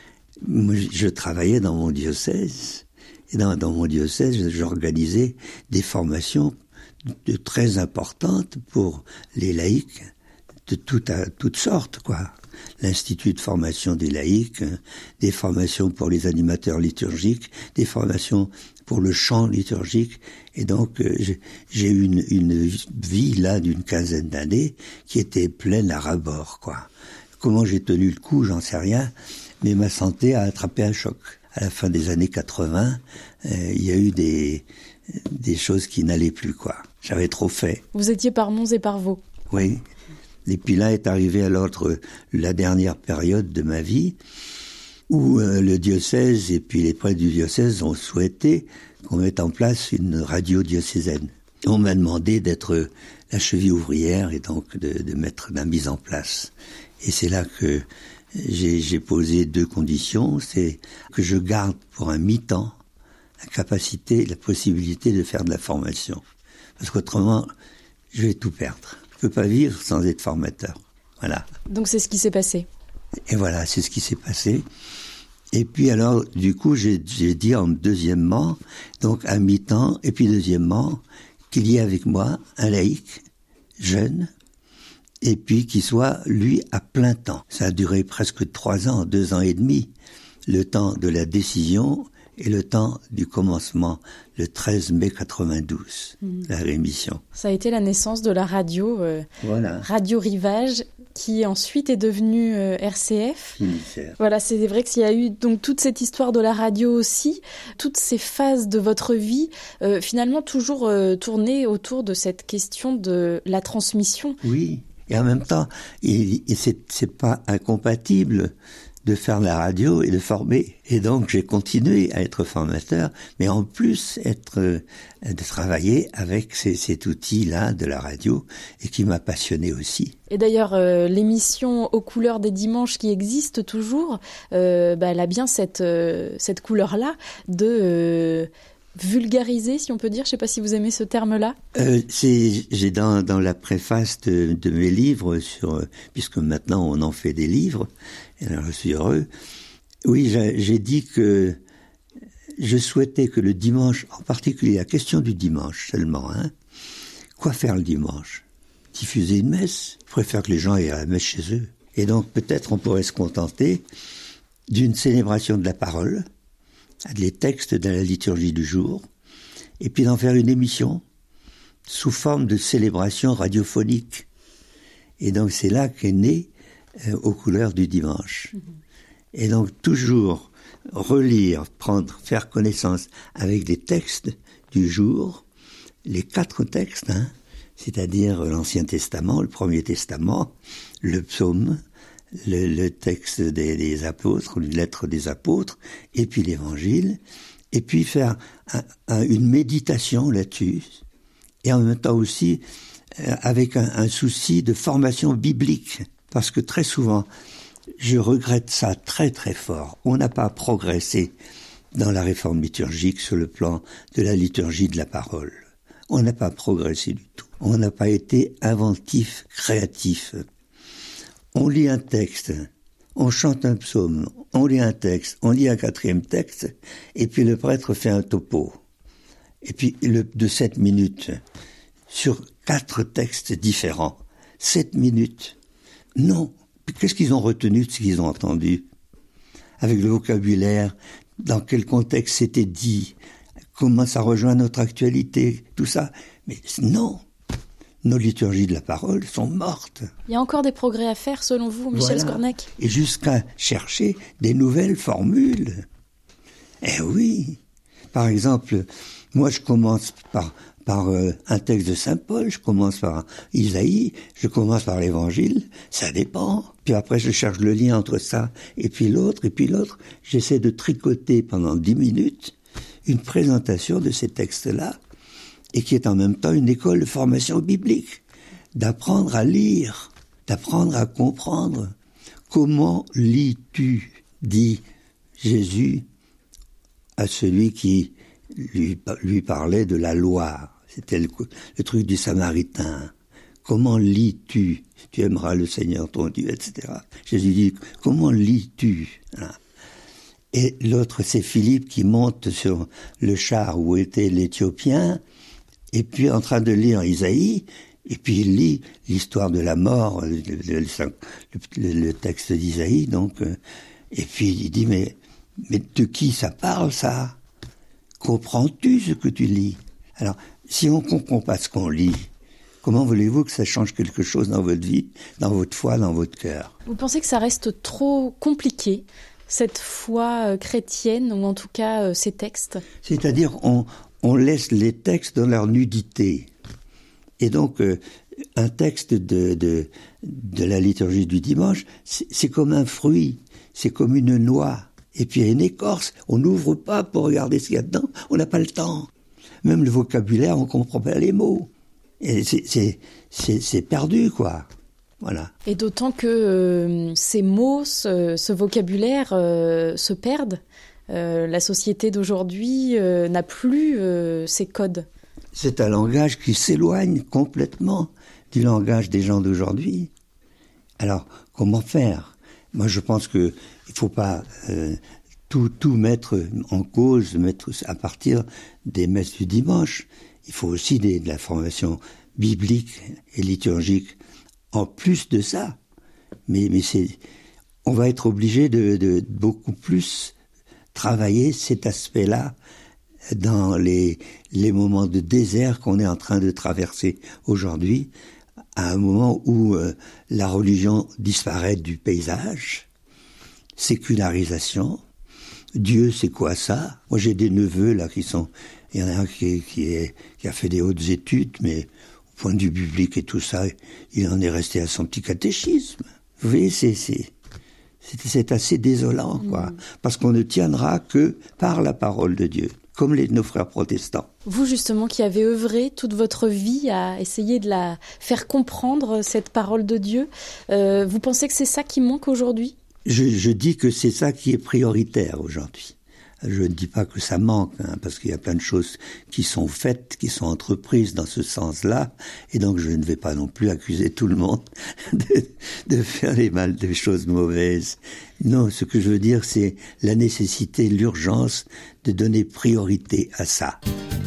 S3: je travaillais dans mon diocèse et dans mon diocèse, j'organisais des formations très importantes pour les laïcs de toutes sortes, quoi. L'Institut de formation des laïcs, des formations pour les animateurs liturgiques, des formations pour le chant liturgique. Et donc, j'ai eu une vie, là, d'une quinzaine d'années, qui était pleine à ras-bord, quoi. Comment j'ai tenu le coup, j'en sais rien, mais ma santé a attrapé un choc. À la fin des années 80, il y a eu des choses qui n'allaient plus, quoi. J'avais trop fait.
S2: Vous étiez par Mons et par Vaux.
S3: Oui. Et puis là est arrivée alors la dernière période de ma vie où le diocèse et puis les prêtres du diocèse ont souhaité qu'on mette en place une radio diocésaine. On m'a demandé d'être la cheville ouvrière et donc de mettre la mise en place. Et c'est là que j'ai posé 2 conditions, c'est que je garde pour un mi-temps la capacité, la possibilité de faire de la formation. Parce qu'autrement, je vais tout perdre. Je peux pas vivre sans être formateur. Voilà.
S2: Donc c'est ce qui s'est passé.
S3: Et voilà, c'est ce qui s'est passé. Et puis alors, du coup, j'ai dit en deuxièmement, donc à mi-temps, et puis deuxièmement, qu'il y ait avec moi un laïc, jeune, et puis qui soit, lui, à plein temps. Ça a duré presque 3 ans, 2 ans et demi, le temps de la décision et le temps du commencement, le 13 mai 92, la rémission.
S2: Ça a été la naissance de la radio,
S3: voilà.
S2: Radio Rivage, qui ensuite est devenue RCF.
S3: Ministère.
S2: Voilà, c'est vrai qu'il y a eu donc toute cette histoire de la radio aussi, toutes ces phases de votre vie, finalement toujours tournées autour de cette question de la transmission.
S3: Oui, et en même temps, c'est pas incompatible de faire la radio et de former. Et donc, j'ai continué à être formateur, mais en plus, de travailler avec cet outil-là de la radio et qui m'a passionné aussi.
S2: Et d'ailleurs, l'émission Aux couleurs des dimanches qui existe toujours, elle a bien cette couleur-là de vulgariser, si on peut dire. Je ne sais pas si vous aimez ce terme-là.
S3: J'ai dans la préface de mes livres, puisque maintenant on en fait des livres, et alors je suis heureux. Oui, j'ai dit que je souhaitais que le dimanche, en particulier la question du dimanche seulement, quoi faire le dimanche? Diffuser une messe? Je préfère que les gens aient la messe chez eux. Et donc peut-être on pourrait se contenter d'une célébration de la parole, les textes de la liturgie du jour, et puis d'en faire une émission sous forme de célébration radiophonique. Et donc c'est là qu'est né Aux couleurs du dimanche. Et donc toujours relire, faire connaissance avec les textes du jour, les 4 textes, c'est-à-dire l'Ancien Testament, le Premier Testament, le psaume, le texte des apôtres, une lettre des apôtres, et puis l'évangile, et puis faire une méditation là-dessus, et en même temps aussi avec un souci de formation biblique, parce que très souvent, je regrette ça très très fort, on n'a pas progressé dans la réforme liturgique sur le plan de la liturgie de la parole. On n'a pas progressé du tout, on n'a pas été inventif, créatif. On lit un texte, on chante un psaume, on lit un texte, on lit un 4e texte, et puis le prêtre fait un topo. Et puis de 7 minutes, sur 4 textes différents. 7 minutes. Non. Qu'est-ce qu'ils ont retenu de ce qu'ils ont entendu? Avec le vocabulaire, dans quel contexte c'était dit, comment ça rejoint notre actualité, tout ça. Mais non. Nos liturgies de la parole sont mortes.
S2: Il y a encore des progrès à faire, selon vous, Michel Scornac?
S3: Et jusqu'à chercher des nouvelles formules. Eh oui. Par exemple, moi je commence par un texte de Saint Paul, je commence par Isaïe, je commence par l'Évangile, ça dépend. Puis après, je cherche le lien entre ça et puis l'autre. J'essaie de tricoter pendant 10 minutes une présentation de ces textes-là, et qui est en même temps une école de formation biblique, d'apprendre à lire, d'apprendre à comprendre. Comment lis-tu, dit Jésus à celui qui lui parlait de la loi. C'était le truc du Samaritain. Comment lis-tu? Tu aimeras le Seigneur ton Dieu, etc. Jésus dit, comment lis-tu? Et l'autre, c'est Philippe qui monte sur le char où était l'Éthiopien, et puis en train de lire Isaïe, et puis il lit l'histoire de la mort, le texte d'Isaïe, donc, et puis il dit, mais de qui ça parle, ça? Comprends-tu ce que tu lis? Alors, si on ne comprend pas ce qu'on lit, comment voulez-vous que ça change quelque chose dans votre vie, dans votre foi, dans votre cœur?
S2: Vous pensez que ça reste trop compliqué, cette foi chrétienne, ou en tout cas ces textes? C'est-à-dire,
S3: on laisse les textes dans leur nudité. Et donc, un texte de la liturgie du dimanche, c'est comme un fruit, c'est comme une noix. Et puis il y a une écorce, on n'ouvre pas pour regarder ce qu'il y a dedans, on n'a pas le temps. Même le vocabulaire, on ne comprend pas les mots. Et c'est perdu, quoi. Voilà.
S2: Et d'autant que ces mots, ce vocabulaire se perdent. La société d'aujourd'hui n'a plus ces codes.
S3: C'est un langage qui s'éloigne complètement du langage des gens d'aujourd'hui. Alors, comment faire? Moi, je pense qu'il ne faut pas tout mettre en cause, mettre à partir des messes du dimanche. Il faut aussi de la formation biblique et liturgique en plus de ça. Mais on va être obligé de beaucoup plus travailler cet aspect-là dans les moments de désert qu'on est en train de traverser aujourd'hui, à un moment où la religion disparaît du paysage, sécularisation. Dieu, c'est quoi ça? Moi, j'ai des neveux là il y en a un qui a fait des hautes études, mais au point de vue biblique et tout ça, il en est resté à son petit catéchisme. Vous voyez, c'est assez désolant, quoi, parce qu'on ne tiendra que par la parole de Dieu, comme nos frères protestants.
S2: Vous, justement, qui avez œuvré toute votre vie à essayer de la faire comprendre, cette parole de Dieu, vous pensez que c'est ça qui manque aujourd'hui?
S3: Je dis que c'est ça qui est prioritaire aujourd'hui. Je ne dis pas que ça manque, parce qu'il y a plein de choses qui sont faites, qui sont entreprises dans ce sens-là, et donc je ne vais pas non plus accuser tout le monde de faire des choses mauvaises. Non, ce que je veux dire, c'est la nécessité, l'urgence de donner priorité à ça.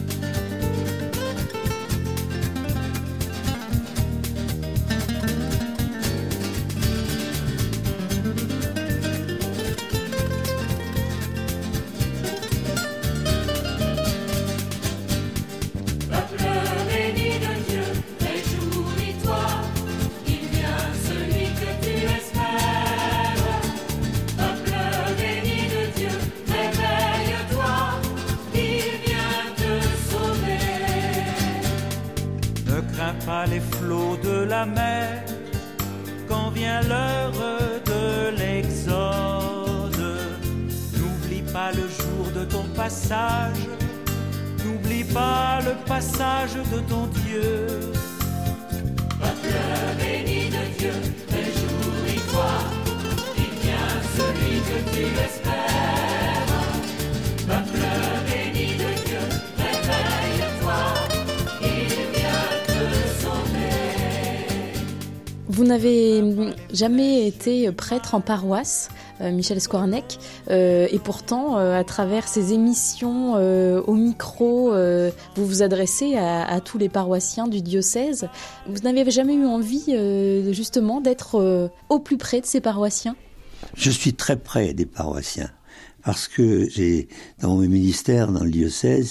S1: Pas les flots de la mer quand vient l'heure de l'exode. N'oublie pas le jour de ton passage, n'oublie pas le passage de ton Dieu. Peuple béni de Dieu, réjouis-toi, il vient celui que tu espères. Peuple béni de Dieu, réveille-toi, il vient te sauver.
S2: Vous n'avez jamais été prêtre en paroisse, Michel Squarnec, et pourtant, à travers ces émissions au micro, vous vous adressez à tous les paroissiens du diocèse. Vous n'avez jamais eu envie, justement, d'être au plus près de ces paroissiens?
S3: Je suis très près des paroissiens, parce que dans mon ministère, dans le diocèse,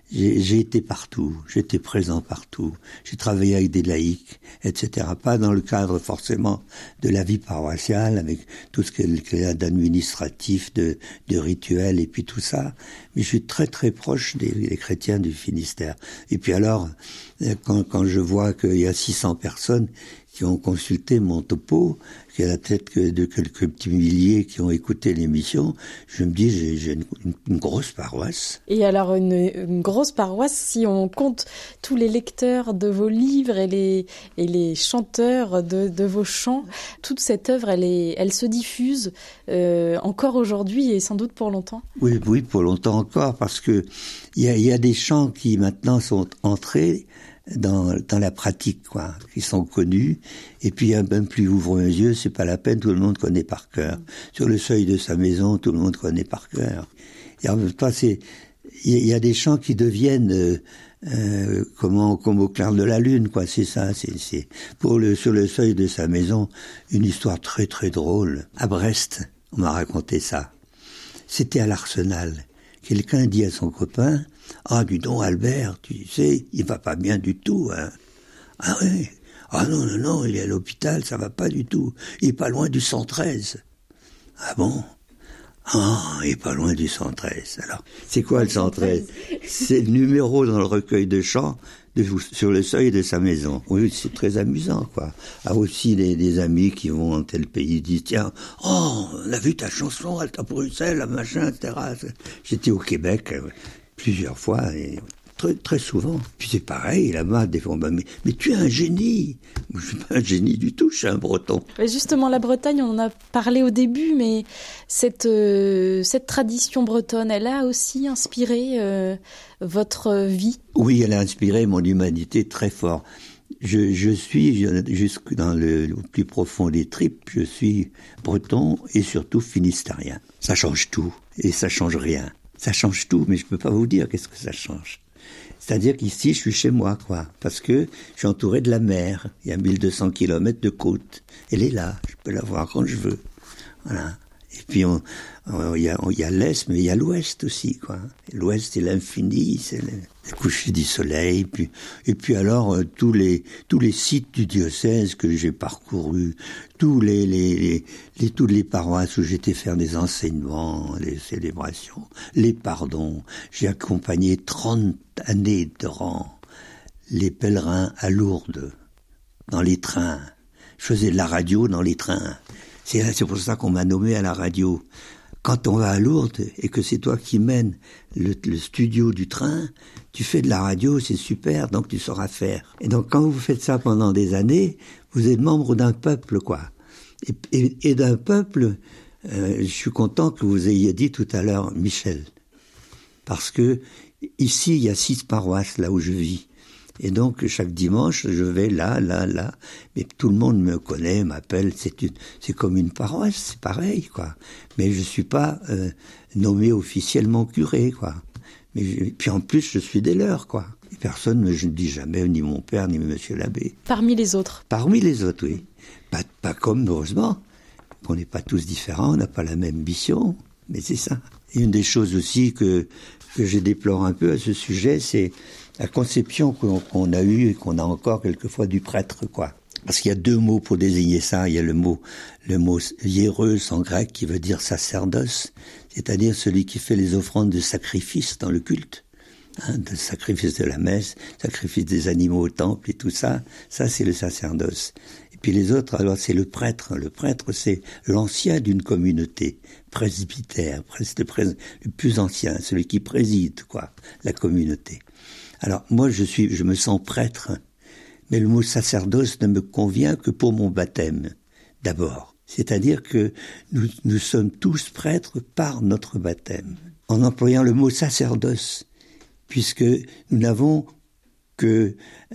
S3: J'ai été partout, j'étais présent partout. J'ai travaillé avec des laïcs, etc. Pas dans le cadre forcément de la vie paroissiale, avec tout ce qu'il y a d'administratif, de rituel et puis tout ça. Mais je suis très très proche des chrétiens du Finistère. Et puis alors, quand je vois qu'il y a 600 personnes qui ont consulté mon topo, qu'il y a la tête de quelques petits milliers qui ont écouté l'émission, je me dis, j'ai une grosse paroisse.
S2: Et alors, une grosse paroisse, si on compte tous les lecteurs de vos livres et les chanteurs de vos chants, toute cette œuvre, elle se diffuse encore aujourd'hui et sans doute pour longtemps.
S3: Oui, pour longtemps encore, parce que il y a des chants qui maintenant sont entrés dans la pratique, quoi, qui sont connus, et puis même plus ouvre les yeux, c'est pas la peine, tout le monde connaît par cœur. Sur le seuil de sa maison, tout le monde connaît par cœur. Et en même temps, il y a des chants qui deviennent comme au clair de la lune, quoi. C'est ça, c'est sur le seuil de sa maison, une histoire très très drôle. À Brest, on m'a raconté ça. C'était à l'Arsenal. Quelqu'un dit à son copain, « Ah, dis donc, Albert, tu sais, il va pas bien du tout, hein. »« Ah oui. Ah non, il est à l'hôpital, ça va pas du tout. Il est pas loin du 113. »« Ah bon ? Ah, il est pas loin du 113. Alors, c'est quoi le 113 ? C'est le numéro dans le recueil de chants sur le seuil de sa maison. Oui, c'est très amusant, quoi. Ah, aussi, des amis qui vont dans tel pays disent, tiens, oh, on a vu ta chanson à Bruxelles, machin, etc. J'étais au Québec plusieurs fois, et très, très souvent. Puis c'est pareil, là-bas, des fois, mais tu es un génie. Moi, je suis pas un génie du tout, je suis un Breton.
S2: Justement, la Bretagne, on en a parlé au début, mais cette tradition bretonne, elle a aussi inspiré votre vie? Oui,
S3: elle a inspiré mon humanité très fort. Je suis, jusque dans le plus profond des tripes, je suis breton et surtout finistérien. Ça change tout et ça change rien. Ça change tout, mais je peux pas vous dire qu'est-ce que ça change. C'est-à-dire qu'ici, je suis chez moi, quoi, parce que je suis entouré de la mer. Il y a 1200 kilomètres de côte. Elle est là, je peux la voir quand je veux. Voilà. Et puis, il y a l'Est, mais il y a l'Ouest aussi, quoi. L'Ouest, c'est l'infini, c'est le coucher du soleil. Et puis alors, tous les sites du diocèse que j'ai parcourus, toutes les paroisses où j'étais faire des enseignements, les célébrations, les pardons. J'ai accompagné 30 années de rang les pèlerins à Lourdes, dans les trains. Je faisais de la radio dans les trains. C'est pour ça qu'on m'a nommé à la radio. Quand on va à Lourdes et que c'est toi qui mènes le studio du train, tu fais de la radio, c'est super, donc tu sauras faire. Et donc quand vous faites ça pendant des années, vous êtes membre d'un peuple, quoi. Et d'un peuple, je suis content que vous ayez dit tout à l'heure Michel. Parce que ici, il y a 6 paroisses là où je vis. Et donc, chaque dimanche, je vais là. Mais tout le monde me connaît, m'appelle. C'est comme une paroisse, c'est pareil, quoi. Mais je suis pas nommé officiellement curé, quoi. Puis en plus, je suis des leurs, quoi. Et personne ne me dit jamais, ni mon père, ni monsieur l'abbé.
S2: Parmi les autres? Parmi les autres,
S3: oui. Pas comme, heureusement. On n'est pas tous différents, on n'a pas la même mission. Mais c'est ça. Et une des choses aussi que je déplore un peu à ce sujet, c'est la conception qu'on a eue et qu'on a encore quelquefois du prêtre, quoi. Parce qu'il y a 2 mots pour désigner ça. Il y a le mot hiéreus en grec qui veut dire sacerdoce, c'est-à-dire celui qui fait les offrandes de sacrifice dans le culte, de sacrifice de la messe, sacrifice des animaux au temple et tout ça. Ça, c'est le sacerdoce. Et puis les autres, alors c'est le prêtre. Le prêtre, c'est l'ancien d'une communauté, presbytère, le plus ancien, celui qui préside, quoi, la communauté. Alors, moi, je me sens prêtre, mais le mot sacerdoce ne me convient que pour mon baptême, d'abord. C'est-à-dire que nous sommes tous prêtres par notre baptême, en employant le mot sacerdoce, puisque nous n'avons que,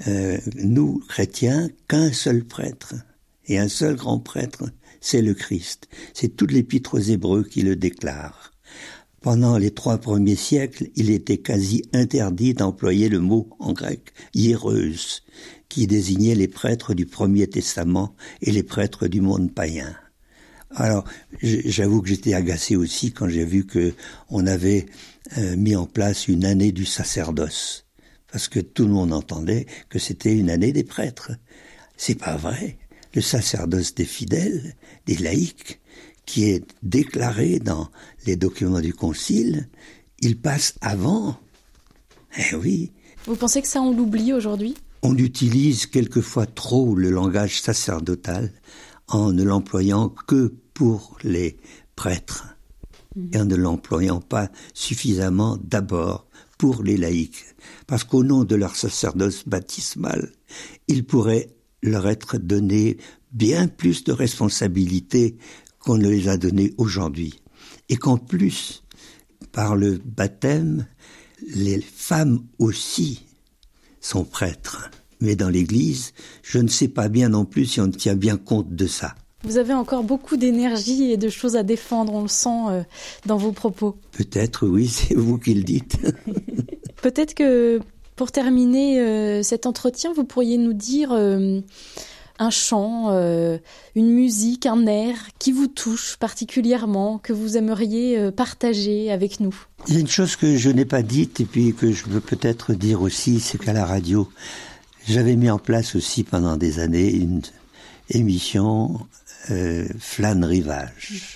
S3: nous, chrétiens, qu'un seul prêtre, et un seul grand prêtre, c'est le Christ. C'est tout l'épître aux Hébreux qui le déclare. Pendant les 3 premiers siècles, il était quasi interdit d'employer le mot en grec « hiéreus », qui désignait les prêtres du Premier Testament et les prêtres du monde païen. Alors, j'avoue que j'étais agacé aussi quand j'ai vu que on avait mis en place une année du sacerdoce, parce que tout le monde entendait que c'était une année des prêtres. C'est pas vrai. Le sacerdoce des fidèles, des laïcs, qui est déclaré dans les documents du Concile, il passe avant. Eh oui.
S2: Vous pensez que ça, on l'oublie aujourd'hui ?
S3: On utilise quelquefois trop le langage sacerdotal en ne l'employant que pour les prêtres et en ne l'employant pas suffisamment d'abord pour les laïcs. Parce qu'au nom de leur sacerdoce baptismal, il pourrait leur être donné bien plus de responsabilités qu'on ne les a données aujourd'hui. Et qu'en plus, par le baptême, les femmes aussi sont prêtres. Mais dans l'Église, je ne sais pas bien non plus si on tient bien compte de ça.
S2: Vous avez encore beaucoup d'énergie et de choses à défendre, on le sent dans vos propos.
S3: Peut-être, oui, c'est vous qui le dites.
S2: Peut-être que pour terminer cet entretien, vous pourriez nous dire un chant, une musique, un air qui vous touche particulièrement, que vous aimeriez partager avec nous.
S3: Il y a une chose que je n'ai pas dite et puis que je veux peut-être dire aussi, c'est qu'à la radio, j'avais mis en place aussi pendant des années une émission Flâne Rivage.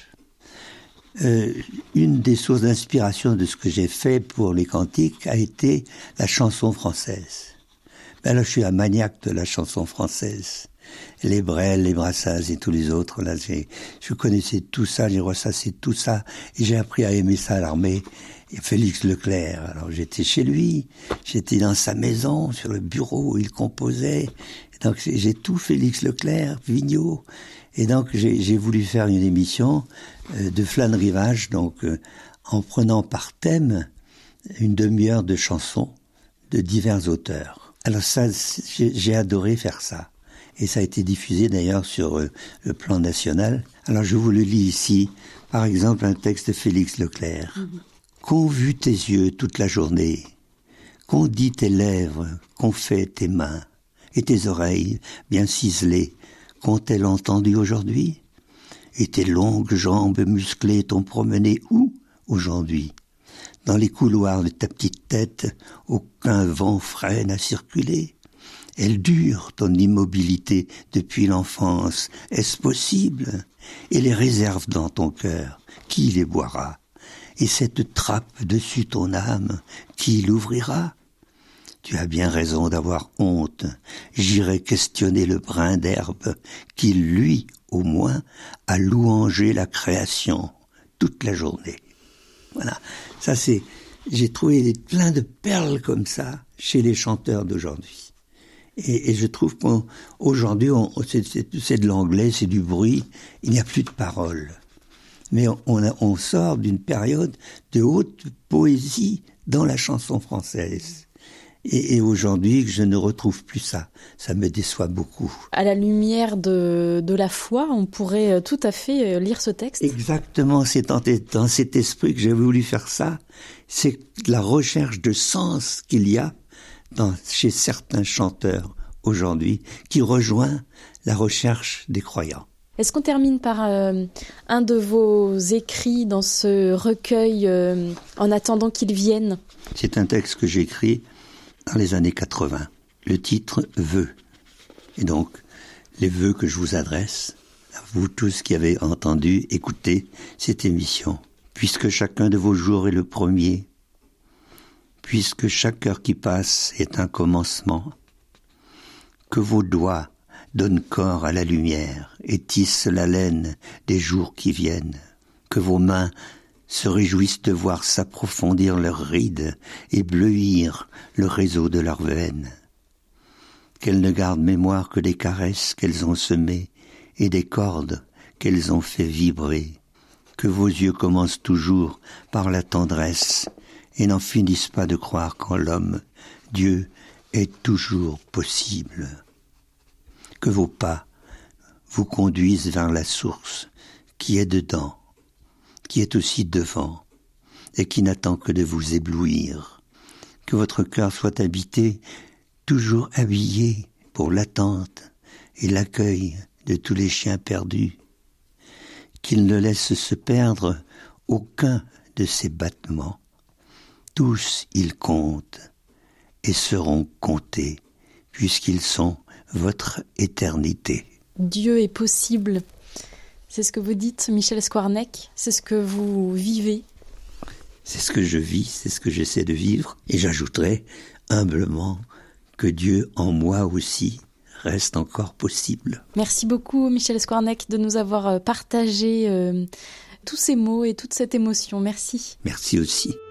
S3: Une des sources d'inspiration de ce que j'ai fait pour les cantiques a été la chanson française. Ben là, je suis un maniaque de la chanson française. Les Brel, les Brassens et tous les autres, là, je connaissais tout ça, j'ai ressassé tout ça, et j'ai appris à aimer ça à l'armée. Et Félix Leclerc, alors j'étais chez lui, j'étais dans sa maison, sur le bureau où il composait, et donc j'ai tout Félix Leclerc, Vigneault, et donc j'ai voulu faire une émission de Flâne Rivage, donc en prenant par thème une demi-heure de chansons de divers auteurs. Alors ça, j'ai adoré faire ça. Et ça a été diffusé d'ailleurs sur le plan national. Alors je vous le lis ici, par exemple un texte de Félix Leclerc. Qu'ont vu tes yeux toute la journée, qu'ont dit tes lèvres, qu'ont fait tes mains, et tes oreilles bien ciselées, qu'ont-elles entendu aujourd'hui? Et tes longues jambes musclées t'ont promené où aujourd'hui? Dans les couloirs de ta petite tête, aucun vent frais n'a circulé. Elle dure, ton immobilité, depuis l'enfance. Est-ce possible? Et les réserves dans ton cœur, qui les boira? Et cette trappe dessus ton âme, qui l'ouvrira? Tu as bien raison d'avoir honte. J'irai questionner le brin d'herbe, qui, lui, au moins, a louangé la création toute la journée. Voilà. Ça, j'ai trouvé plein de perles comme ça chez les chanteurs d'aujourd'hui. Et je trouve qu'aujourd'hui, c'est de l'anglais, c'est du bruit, il n'y a plus de paroles. Mais on sort d'une période de haute poésie dans la chanson française. Et aujourd'hui, je ne retrouve plus ça. Ça me déçoit beaucoup.
S2: À la lumière de la foi, on pourrait tout à fait lire ce texte.
S3: Exactement, c'est dans cet esprit que j'ai voulu faire ça. C'est la recherche de sens qu'il y a chez certains chanteurs aujourd'hui, qui rejoint la recherche des croyants.
S2: Est-ce qu'on termine par un de vos écrits dans ce recueil En attendant qu'il vienne?
S3: C'est un texte que j'ai écrit dans les années 80. Le titre « Vœux ». Et donc, les vœux que je vous adresse, à vous tous qui avez entendu, écouté cette émission. Puisque chacun de vos jours est le premier, puisque chaque heure qui passe est un commencement, que vos doigts donnent corps à la lumière et tissent la laine des jours qui viennent, que vos mains se réjouissent de voir s'approfondir leurs rides et bleuir le réseau de leurs veines, qu'elles ne gardent mémoire que des caresses qu'elles ont semées et des cordes qu'elles ont fait vibrer, que vos yeux commencent toujours par la tendresse et n'en finissent pas de croire qu'en l'homme, Dieu est toujours possible. Que vos pas vous conduisent vers la source qui est dedans, qui est aussi devant, et qui n'attend que de vous éblouir. Que votre cœur soit habité, toujours habillé pour l'attente et l'accueil de tous les chiens perdus, qu'il ne laisse se perdre aucun de ses battements. Tous ils comptent et seront comptés, puisqu'ils sont votre éternité.
S2: Dieu est possible. C'est ce que vous dites, Michel Skwarnek. C'est ce que vous vivez.
S3: C'est ce que je vis, c'est ce que j'essaie de vivre. Et j'ajouterai humblement que Dieu en moi aussi reste encore possible.
S2: Merci beaucoup, Michel Skwarnek, de nous avoir partagé tous ces mots et toute cette émotion. Merci.
S3: Merci aussi.